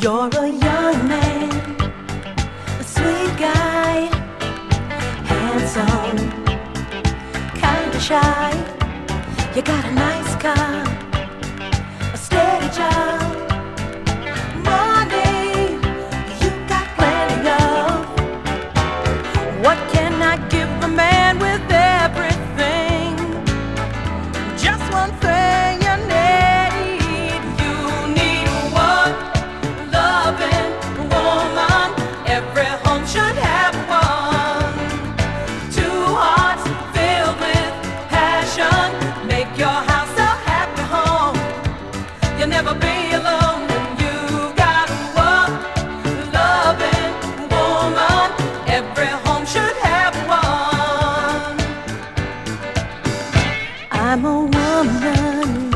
You're a young man, a sweet guy, handsome, kinda shy. You got a nice car, a steady job, money you got plenty of. What can I give a man with everything? Just one thing you need. You need one loving woman. Every home should have one. Two hearts filled with passion. Make your house a happy home. You'll never be alone when you got one loving woman. Every home should have one. I'm a woman